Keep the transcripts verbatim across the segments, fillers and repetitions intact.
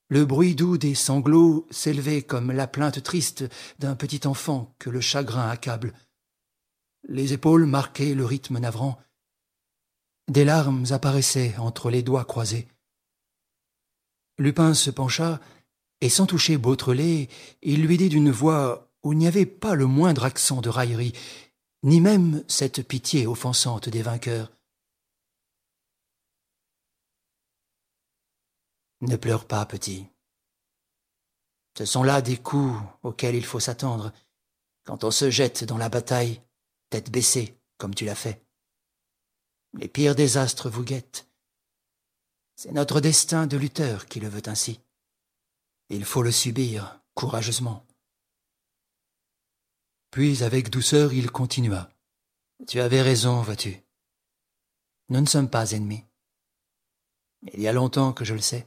Le bruit doux des sanglots s'élevait comme la plainte triste d'un petit enfant que le chagrin accable. Les épaules marquaient le rythme navrant. Des larmes apparaissaient entre les doigts croisés. Lupin se pencha, et sans toucher Beautrelet, il lui dit d'une voix où il n'y avait pas le moindre accent de raillerie, ni même cette pitié offensante des vainqueurs. Ne pleure pas, petit. Ce sont là des coups auxquels il faut s'attendre quand on se jette dans la bataille, tête baissée, comme tu l'as fait. Les pires désastres vous guettent. C'est notre destin de lutteur qui le veut ainsi. Il faut le subir courageusement. Puis, avec douceur, il continua. Tu avais raison, vois-tu. Nous ne sommes pas ennemis. Il y a longtemps que je le sais.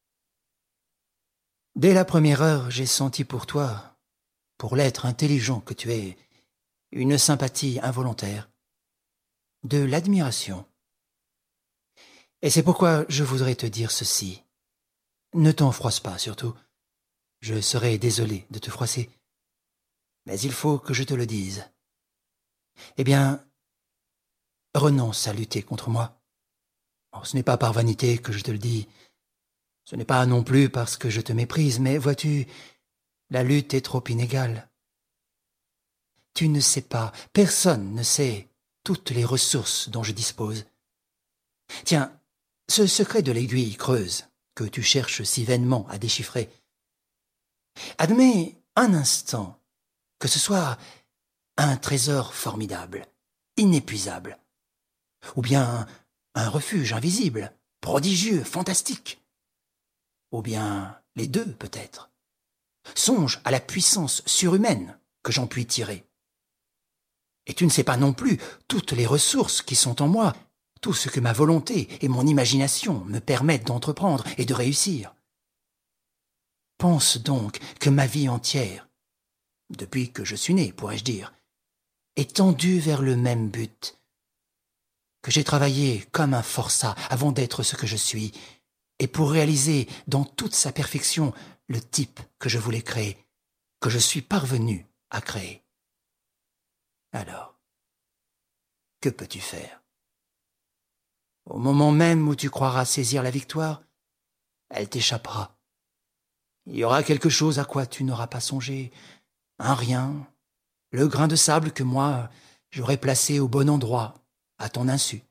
Dès la première heure, j'ai senti pour toi, pour l'être intelligent que tu es, une sympathie involontaire, de l'admiration. Et c'est pourquoi je voudrais te dire ceci. Ne t'en froisse pas, surtout. Je serais désolé de te froisser. Mais il faut que je te le dise. Eh bien, renonce à lutter contre moi. Oh, ce n'est pas par vanité que je te le dis. Ce n'est pas non plus parce que je te méprise, mais vois-tu, la lutte est trop inégale. Tu ne sais pas, personne ne sait toutes les ressources dont je dispose. Tiens, ce secret de l'aiguille creuse que tu cherches si vainement à déchiffrer. Admets un instant que ce soit un trésor formidable, inépuisable, ou bien un refuge invisible, prodigieux, fantastique, ou bien les deux peut-être. Songe à la puissance surhumaine que j'en puis tirer. Et tu ne sais pas non plus toutes les ressources qui sont en moi, tout ce que ma volonté et mon imagination me permettent d'entreprendre et de réussir. Pense donc que ma vie entière, depuis que je suis né, pourrais-je dire, est tendue vers le même but, que j'ai travaillé comme un forçat avant d'être ce que je suis, et pour réaliser dans toute sa perfection le type que je voulais créer, que je suis parvenu à créer. Alors, que peux-tu faire? Au moment même où tu croiras saisir la victoire, elle t'échappera. Il y aura quelque chose à quoi tu n'auras pas songé, un rien, le grain de sable que moi, j'aurais placé au bon endroit, à ton insu.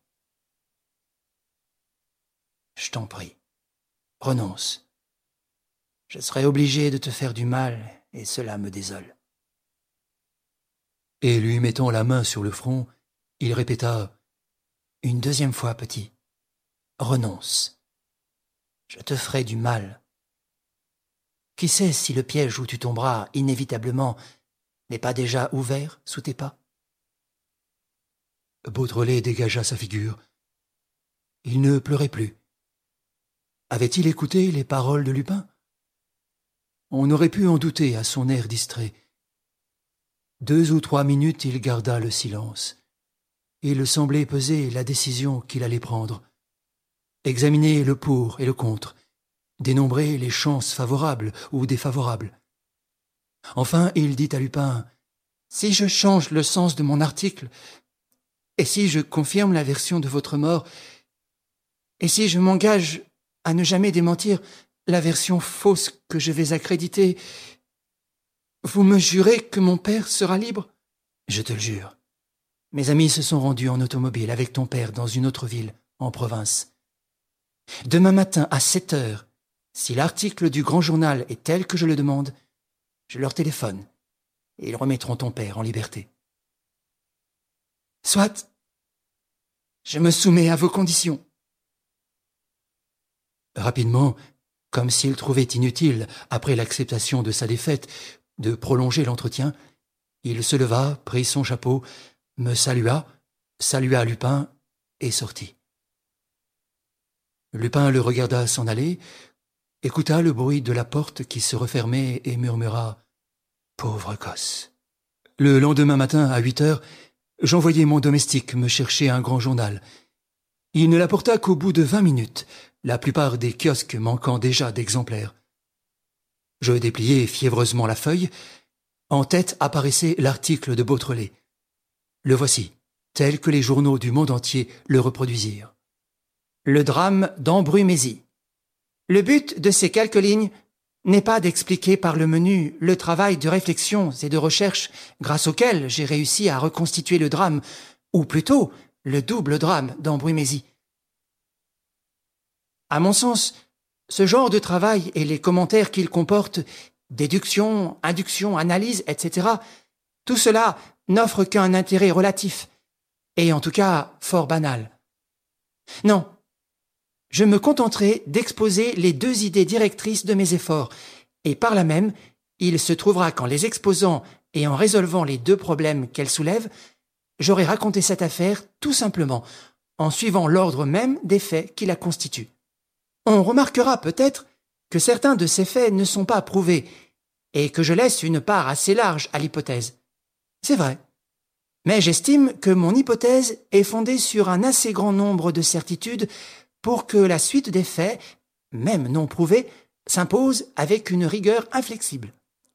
Je t'en prie, renonce. Je serais obligé de te faire du mal, et cela me désole. Et lui mettant la main sur le front, il répéta « Une deuxième fois, petit, renonce. Je te ferai du mal. Qui sait si le piège où tu tomberas inévitablement n'est pas déjà ouvert sous tes pas ?» Beautrelet dégagea sa figure. Il ne pleurait plus. Avait-il écouté les paroles de Lupin? On aurait pu en douter à son air distrait. Deux ou trois minutes, il garda le silence. Il semblait peser la décision qu'il allait prendre, examiner le pour et le contre, dénombrer les chances favorables ou défavorables. Enfin, il dit à Lupin « Si je change le sens de mon article, et si je confirme la version de votre mort, et si je m'engage à ne jamais démentir la version fausse que je vais accréditer, vous me jurez que mon père sera libre ?» « Je te le jure. Mes amis se sont rendus en automobile avec ton père dans une autre ville, en province. Demain matin à sept heures, si l'article du grand journal est tel que je le demande, je leur téléphone et ils remettront ton père en liberté. Soit, je me soumets à vos conditions. » Rapidement, comme s'il trouvait inutile, après l'acceptation de sa défaite, de prolonger l'entretien, il se leva, prit son chapeau, me salua, salua Lupin et sortit. Lupin le regarda s'en aller, écouta le bruit de la porte qui se refermait et murmura « Pauvre gosse !» Le lendemain matin, à huit heures, j'envoyai mon domestique me chercher un grand journal. Il ne l'apporta qu'au bout de vingt minutes, la plupart des kiosques manquant déjà d'exemplaires. Je dépliai fiévreusement la feuille. En tête apparaissait l'article de Beautrelet. Le voici, tel que les journaux du monde entier le reproduisirent. Le drame d'Embrumésie. Le but de ces quelques lignes n'est pas d'expliquer par le menu le travail de réflexion et de recherche grâce auquel j'ai réussi à reconstituer le drame, ou plutôt le double drame d'Embrumésie. À mon sens, ce genre de travail et les commentaires qu'il comporte, déduction, induction, analyse, et cetera, tout cela n'offre qu'un intérêt relatif, et en tout cas fort banal. Non, je me contenterai d'exposer les deux idées directrices de mes efforts, et par là même, il se trouvera qu'en les exposant et en résolvant les deux problèmes qu'elles soulèvent, j'aurai raconté cette affaire tout simplement, en suivant l'ordre même des faits qui la constituent. On remarquera peut-être que certains de ces faits ne sont pas prouvés, et que je laisse une part assez large à l'hypothèse. C'est vrai. Mais j'estime que mon hypothèse est fondée sur un assez grand nombre de certitudes pour que la suite des faits, même non prouvés, s'impose avec une rigueur inflexible.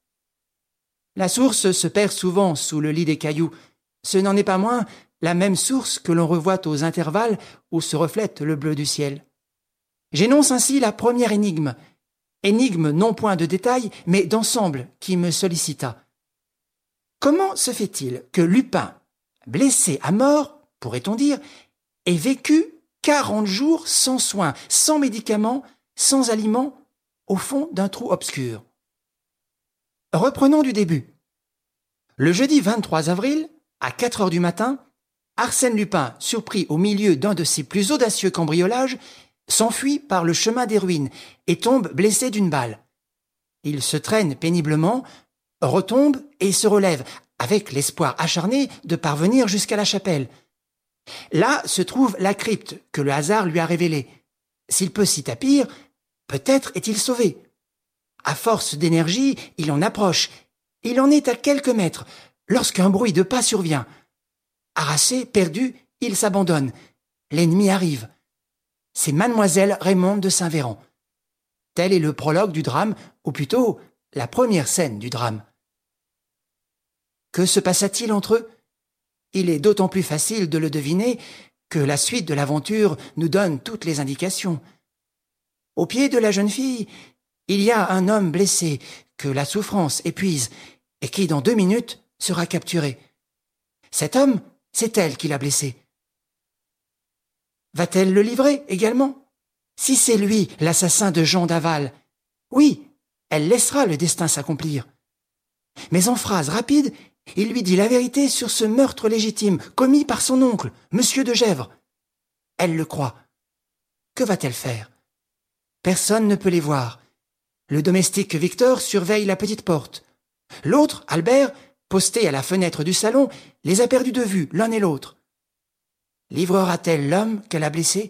La source se perd souvent sous le lit des cailloux. Ce n'en est pas moins la même source que l'on revoit aux intervalles où se reflète le bleu du ciel. J'énonce ainsi la première énigme, énigme non point de détail, mais d'ensemble qui me sollicita. Comment se fait-il que Lupin, blessé à mort, pourrait-on dire, ait vécu quarante jours sans soins, sans médicaments, sans aliments, au fond d'un trou obscur? Reprenons du début. Le jeudi vingt-trois avril, à quatre heures du matin, Arsène Lupin, surpris au milieu d'un de ses plus audacieux cambriolages, s'enfuit par le chemin des ruines et tombe blessé d'une balle. Il se traîne péniblement, retombe et se relève, avec l'espoir acharné de parvenir jusqu'à la chapelle. Là se trouve la crypte que le hasard lui a révélée. S'il peut s'y tapir, peut-être est-il sauvé. À force d'énergie, il en approche. Il en est à quelques mètres, lorsqu'un bruit de pas survient. Harassé, perdu, il s'abandonne. L'ennemi arrive. C'est mademoiselle Raymonde de Saint-Véran. Tel est le prologue du drame, ou plutôt la première scène du drame. Que se passa-t-il entre eux? Il est d'autant plus facile de le deviner que la suite de l'aventure nous donne toutes les indications. Au pied de la jeune fille, il y a un homme blessé que la souffrance épuise et qui, dans deux minutes, sera capturé. Cet homme, c'est elle qui l'a blessé. Va-t-elle le livrer également? Si c'est lui, l'assassin de Jean Daval, oui, elle laissera le destin s'accomplir. Mais en phrases rapides, il lui dit la vérité sur ce meurtre légitime commis par son oncle, Monsieur de Gesvres. Elle le croit. Que va-t-elle faire? Personne ne peut les voir. Le domestique Victor surveille la petite porte. L'autre, Albert, posté à la fenêtre du salon, les a perdus de vue l'un et l'autre. Livrera-t-elle l'homme qu'elle a blessé?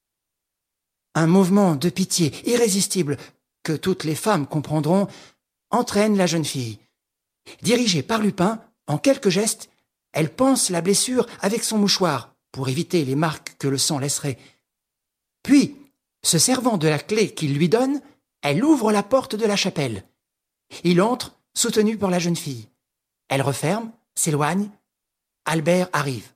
Un mouvement de pitié irrésistible, que toutes les femmes comprendront, entraîne la jeune fille. Dirigée par Lupin, en quelques gestes, elle panse la blessure avec son mouchoir pour éviter les marques que le sang laisserait. Puis, se servant de la clé qu'il lui donne, elle ouvre la porte de la chapelle. Il entre, soutenu par la jeune fille. Elle referme, s'éloigne. Albert arrive.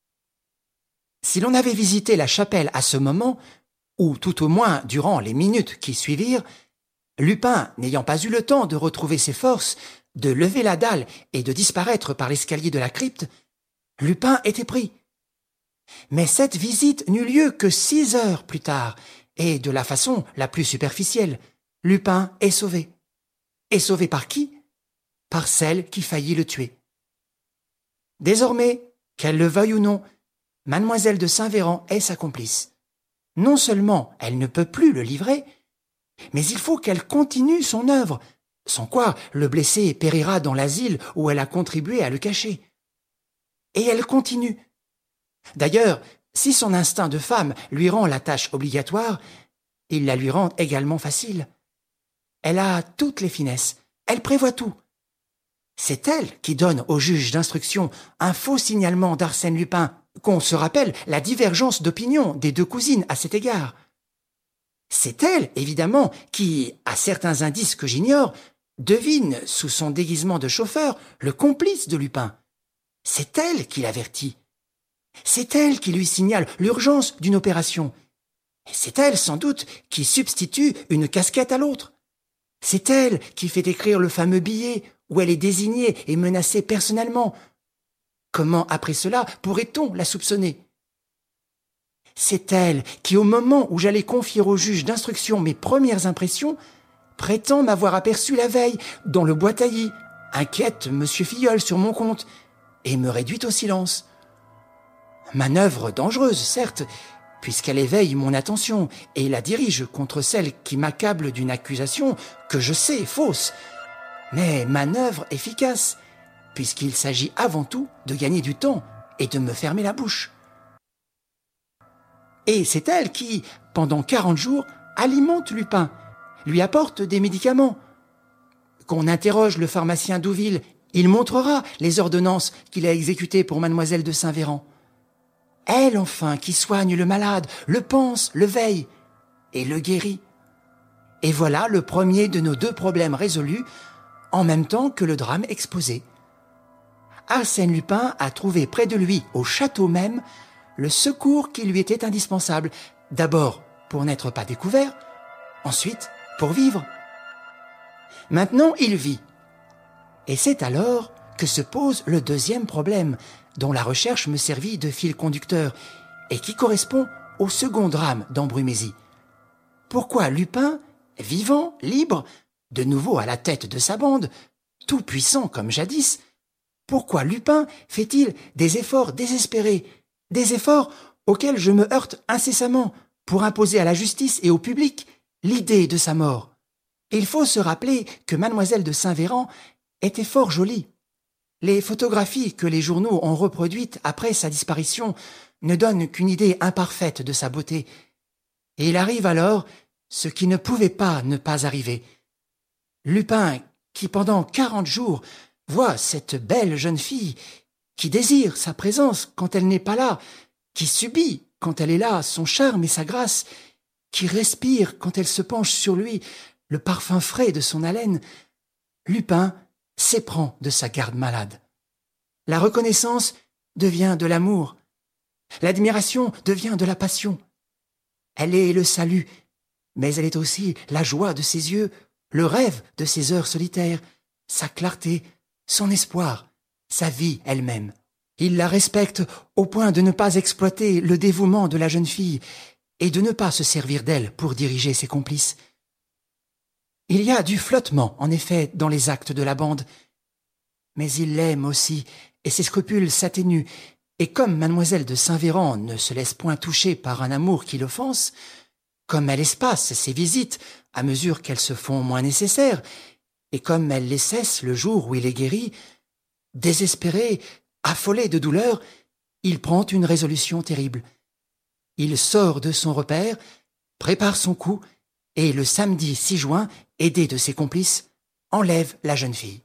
Si l'on avait visité la chapelle à ce moment, ou tout au moins durant les minutes qui suivirent, Lupin, n'ayant pas eu le temps de retrouver ses forces, de lever la dalle et de disparaître par l'escalier de la crypte, Lupin était pris. Mais cette visite n'eut lieu que six heures plus tard, et de la façon la plus superficielle, Lupin est sauvé. Et sauvé par qui? Par celle qui faillit le tuer. Désormais, qu'elle le veuille ou non, mademoiselle de Saint-Véran est sa complice. Non seulement elle ne peut plus le livrer, mais il faut qu'elle continue son œuvre, sans quoi le blessé périra dans l'asile où elle a contribué à le cacher. Et elle continue. D'ailleurs, si son instinct de femme lui rend la tâche obligatoire, il la lui rend également facile. Elle a toutes les finesses, elle prévoit tout. C'est elle qui donne au juge d'instruction un faux signalement d'Arsène Lupin, qu'on se rappelle la divergence d'opinion des deux cousines à cet égard. C'est elle, évidemment, qui, à certains indices que j'ignore, devine, sous son déguisement de chauffeur, le complice de Lupin. C'est elle qui l'avertit. C'est elle qui lui signale l'urgence d'une opération. Et c'est elle, sans doute, qui substitue une casquette à l'autre. C'est elle qui fait écrire le fameux billet où elle est désignée et menacée personnellement. Comment, après cela, pourrait-on la soupçonner? C'est elle qui, au moment où j'allais confier au juge d'instruction mes premières impressions, prétend m'avoir aperçu la veille dans le bois taillis, inquiète Monsieur Filleul sur mon compte, et me réduit au silence. Manœuvre dangereuse, certes, puisqu'elle éveille mon attention et la dirige contre celle qui m'accable d'une accusation que je sais fausse, mais manœuvre efficace, puisqu'il s'agit avant tout de gagner du temps et de me fermer la bouche. Et c'est elle qui, pendant quarante jours, alimente Lupin, lui apporte des médicaments. Qu'on interroge le pharmacien Douville, il montrera les ordonnances qu'il a exécutées pour mademoiselle de Saint-Véran. Elle, enfin, qui soigne le malade, le panse, le veille et le guérit. Et voilà le premier de nos deux problèmes résolus, en même temps que le drame exposé. Arsène Lupin a trouvé près de lui, au château même, le secours qui lui était indispensable, d'abord pour n'être pas découvert, ensuite pour vivre. Maintenant, il vit. Et c'est alors que se pose le deuxième problème, dont la recherche me servit de fil conducteur, et qui correspond au second drame d'Embrumésie. Pourquoi Lupin, vivant, libre, de nouveau à la tête de sa bande, tout puissant comme jadis, pourquoi Lupin fait-il des efforts désespérés, des efforts auxquels je me heurte incessamment pour imposer à la justice et au public l'idée de sa mort? Il faut se rappeler que mademoiselle de Saint-Véran était fort jolie. Les photographies que les journaux ont reproduites après sa disparition ne donnent qu'une idée imparfaite de sa beauté. Et il arrive alors ce qui ne pouvait pas ne pas arriver. Lupin, qui pendant quarante jours voit cette belle jeune fille, qui désire sa présence quand elle n'est pas là, qui subit, quand elle est là, son charme et sa grâce, qui respire, quand elle se penche sur lui, le parfum frais de son haleine, Lupin s'éprend de sa garde malade. La reconnaissance devient de l'amour. L'admiration devient de la passion. Elle est le salut, mais elle est aussi la joie de ses yeux, le rêve de ses heures solitaires, sa clarté, son espoir, sa vie elle-même. Il la respecte au point de ne pas exploiter le dévouement de la jeune fille et de ne pas se servir d'elle pour diriger ses complices. Il y a du flottement, en effet, dans les actes de la bande, mais il l'aime aussi, et ses scrupules s'atténuent, et comme mademoiselle de Saint-Véran ne se laisse point toucher par un amour qui l'offense, comme elle espace ses visites à mesure qu'elles se font moins nécessaires, et comme elle les cesse le jour où il est guéri, désespéré, affolé de douleur, il prend une résolution terrible. Il sort de son repère, prépare son coup, et le samedi six juin, aidé de ses complices, enlève la jeune fille.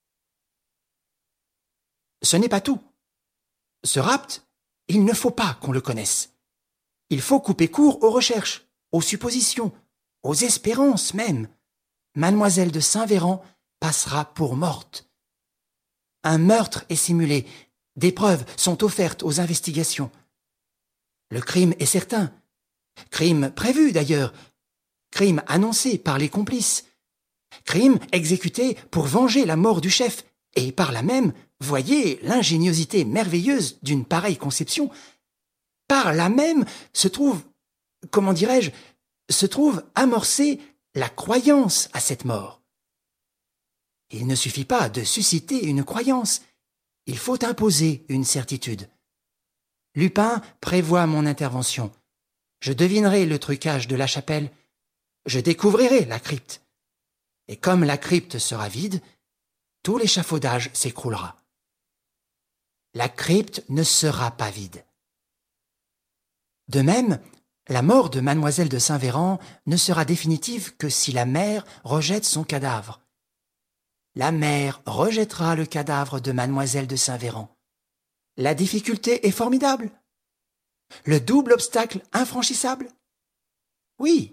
Ce n'est pas tout. Ce rapt, il ne faut pas qu'on le connaisse. Il faut couper court aux recherches, aux suppositions, aux espérances même. Mademoiselle de Saint-Véran passera pour morte. Un meurtre est simulé, des preuves sont offertes aux investigations. Le crime est certain, crime prévu d'ailleurs, crime annoncé par les complices, crime exécuté pour venger la mort du chef, et par là même, voyez l'ingéniosité merveilleuse d'une pareille conception, par là même se trouve, comment dirais-je, se trouve amorcée la croyance à cette mort. Il ne suffit pas de susciter une croyance, il faut imposer une certitude. Lupin prévoit mon intervention. Je devinerai le trucage de la chapelle, je découvrirai la crypte. Et comme la crypte sera vide, tout l'échafaudage s'écroulera. La crypte ne sera pas vide. De même, la mort de mademoiselle de Saint-Véran ne sera définitive que si la mère rejette son cadavre. La mère rejettera le cadavre de mademoiselle de Saint-Véran. La difficulté est formidable. Le double obstacle infranchissable. Oui,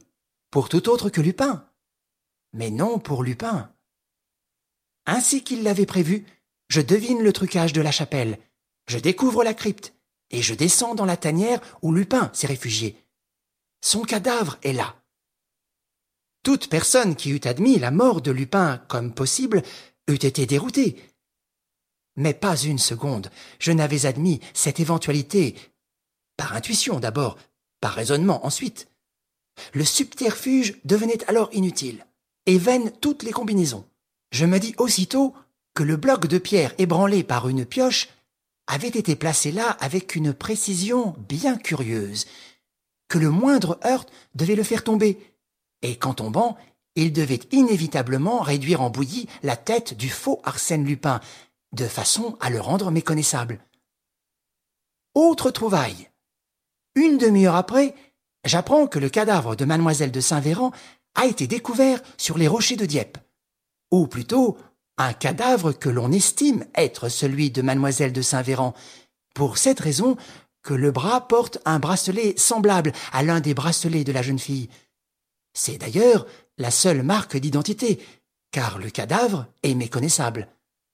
pour tout autre que Lupin. Mais non pour Lupin. Ainsi qu'il l'avait prévu, je devine le trucage de la chapelle, je découvre la crypte, et je descends dans la tanière où Lupin s'est réfugié. Son cadavre est là. Toute personne qui eût admis la mort de Lupin comme possible eût été déroutée. Mais pas une seconde, je n'avais admis cette éventualité, par intuition d'abord, par raisonnement ensuite. Le subterfuge devenait alors inutile, et vaines toutes les combinaisons. Je me dis aussitôt que le bloc de pierre ébranlé par une pioche avait été placé là avec une précision bien curieuse, que le moindre heurt devait le faire tomber, et qu'en tombant, il devait inévitablement réduire en bouillie la tête du faux Arsène Lupin, de façon à le rendre méconnaissable. Autre trouvaille. Une demi-heure après, j'apprends que le cadavre de mademoiselle de Saint-Véran a été découvert sur les rochers de Dieppe, ou plutôt un cadavre que l'on estime être celui de mademoiselle de Saint-Véran, pour cette raison que le bras porte un bracelet semblable à l'un des bracelets de la jeune fille. C'est d'ailleurs la seule marque d'identité, car le cadavre est méconnaissable.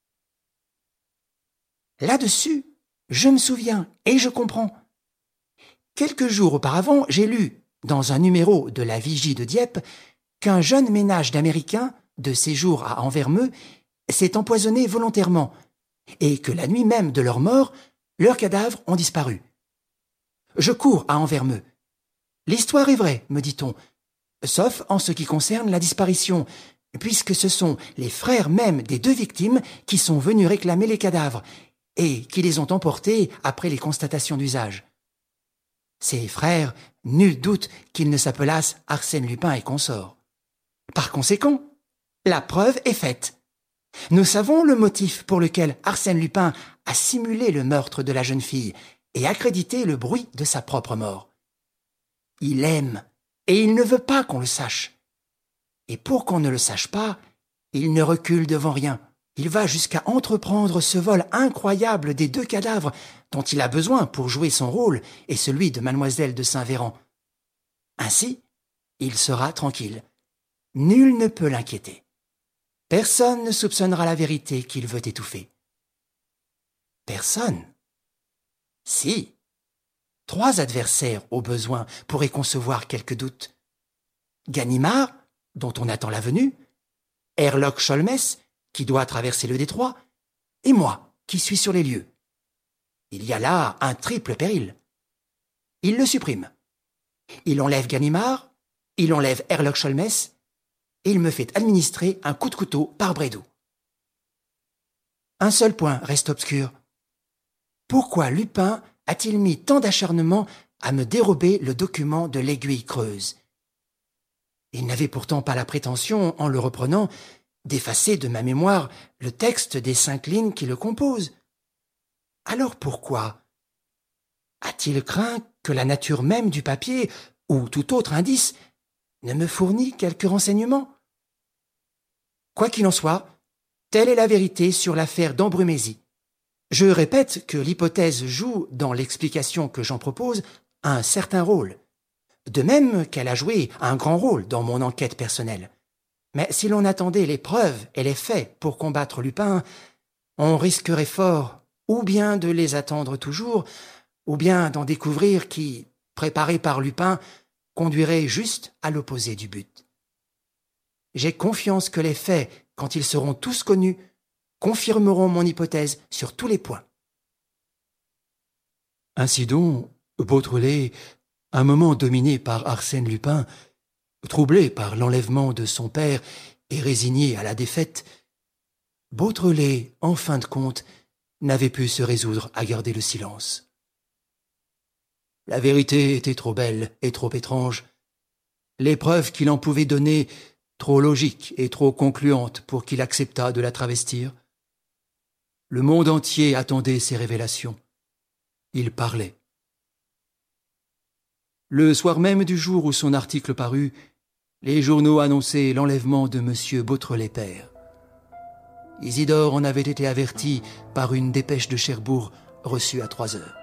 Là-dessus, je me souviens et je comprends. Quelques jours auparavant, j'ai lu, dans un numéro de la Vigie de Dieppe, qu'un jeune ménage d'Américains, de séjour à Anvermeux, s'est empoisonné volontairement, et que la nuit même de leur mort, leurs cadavres ont disparu. Je cours à Anvermeux. L'histoire est vraie, me dit-on, sauf en ce qui concerne la disparition, puisque ce sont les frères même des deux victimes qui sont venus réclamer les cadavres, et qui les ont emportés après les constatations d'usage. Ces frères, nul doute qu'ils ne s'appelassent Arsène Lupin et consorts. Par conséquent, la preuve est faite. Nous savons le motif pour lequel Arsène Lupin a simulé le meurtre de la jeune fille et accrédité le bruit de sa propre mort. Il aime, et il ne veut pas qu'on le sache. Et pour qu'on ne le sache pas, il ne recule devant rien. Il va jusqu'à entreprendre ce vol incroyable des deux cadavres dont il a besoin pour jouer son rôle et celui de mademoiselle de Saint-Véran. Ainsi, il sera tranquille. Nul ne peut l'inquiéter. Personne ne soupçonnera la vérité qu'il veut étouffer. Personne. Si. Trois adversaires, au besoin, pourraient concevoir quelques doutes. Ganimard, dont on attend la venue, Herlock Sholmès, qui doit traverser le détroit, et moi, qui suis sur les lieux. Il y a là un triple péril. Il le supprime. Il enlève Ganimard, il enlève Herlock Sholmès, et il me fait administrer un coup de couteau par Brédoux. Un seul point reste obscur. Pourquoi Lupin a-t-il mis tant d'acharnement à me dérober le document de l'Aiguille creuse? Il n'avait pourtant pas la prétention, en le reprenant, d'effacer de ma mémoire le texte des cinq lignes qui le composent. Alors pourquoi a-t-il craint que la nature même du papier, ou tout autre indice, ne me fournît quelques renseignements? Quoi qu'il en soit, telle est la vérité sur l'affaire d'Ambrumésie. Je répète que l'hypothèse joue, dans l'explication que j'en propose, un certain rôle, de même qu'elle a joué un grand rôle dans mon enquête personnelle. Mais si l'on attendait les preuves et les faits pour combattre Lupin, on risquerait fort ou bien de les attendre toujours, ou bien d'en découvrir qui, préparés par Lupin, conduiraient juste à l'opposé du but. J'ai confiance que les faits, quand ils seront tous connus, confirmeront mon hypothèse sur tous les points. Ainsi donc, Beautrelet, un moment dominé par Arsène Lupin, troublé par l'enlèvement de son père et résigné à la défaite, Beautrelet, en fin de compte, n'avait pu se résoudre à garder le silence. La vérité était trop belle et trop étrange, les preuves qu'il en pouvait donner trop logiques et trop concluantes pour qu'il acceptât de la travestir. Le monde entier attendait ces révélations. Il parlait. Le soir même du jour où son article parut, les journaux annonçaient l'enlèvement de M. Beautrelet père. Isidore en avait été averti par une dépêche de Cherbourg reçue à trois heures.